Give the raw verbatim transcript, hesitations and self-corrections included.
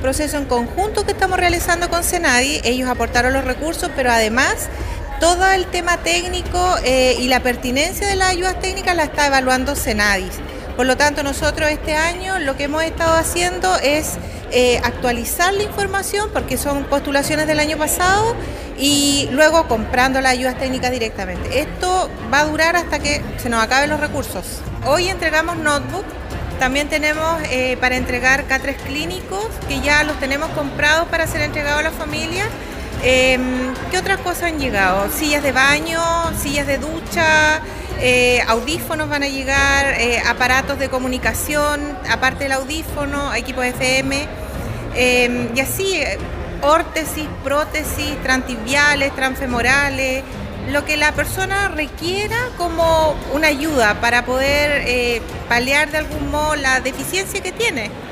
proceso en conjunto que estamos realizando con Senadi. Ellos aportaron los recursos, pero además todo el tema técnico eh, y la pertinencia de las ayudas técnicas la está evaluando Senadi. Por lo tanto, nosotros este año lo que hemos estado haciendo es eh, actualizar la información, porque son postulaciones del año pasado, y luego comprando las ayudas técnicas directamente. Esto va a durar hasta que se nos acaben los recursos. Hoy entregamos notebook, también tenemos eh, para entregar catres clínicos, que ya los tenemos comprados para ser entregados a la familia. Eh, ¿Qué otras cosas han llegado? Sillas de baño, sillas de ducha, eh, audífonos van a llegar, eh, aparatos de comunicación, aparte del audífono, equipos F M, eh, y así, órtesis, prótesis, transtibiales, transfemorales, lo que la persona requiera como una ayuda para poder eh, paliar de algún modo la deficiencia que tiene.